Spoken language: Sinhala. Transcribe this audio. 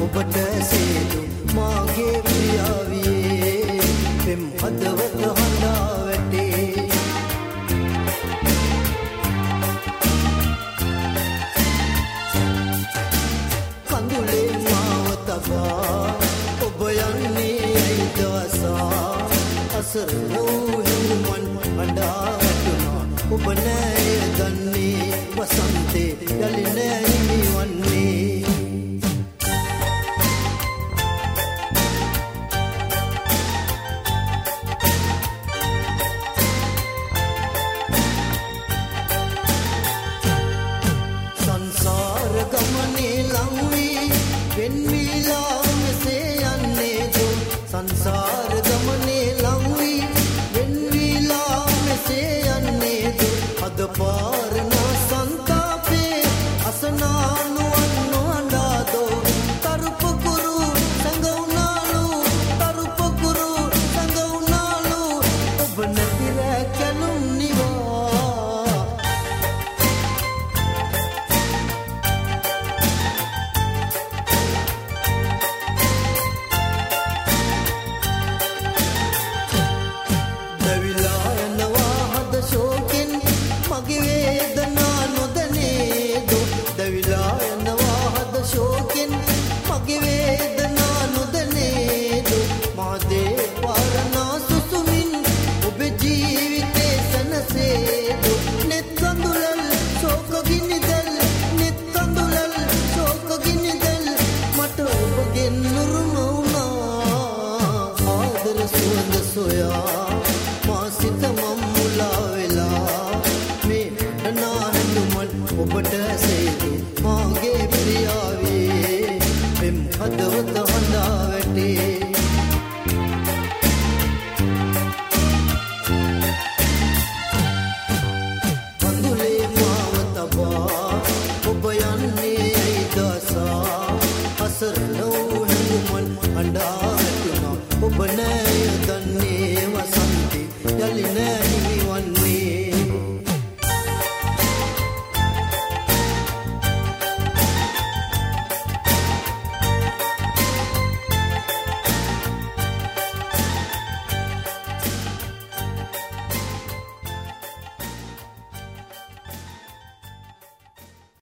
ඔබට සේදු මාගේ ප්‍රියාවියේ පෙම් හදවත හඬා වැටේ කඳුලේ මාව තබා ඔබ යන්නේ ඇයිද අසා අසරණ වූ හිමිමන් හඬා වැටුණා ඔබ නෑ දන්නේ වසන්තේ යලි නෑ හිමිවන්නේ සංසාර ගමනේ ලං වී වෙන් වීලා මෙසේ යන්නේ අද පාරන සංතාපේ අසනානුවන් නොහඬාදෝ තරුපකුරු සංගුණාලු තරුපකුරු සංගුණාලු ඔබ නැතිර කැලුම් නිවා ඔබට සේදු මාගේ ප්‍රියාවේ පෙම් හදවත හඬා වැටේ කඳුලේ මාව තබා ඔබ යන්නේ ඇයිද අසා අසරණ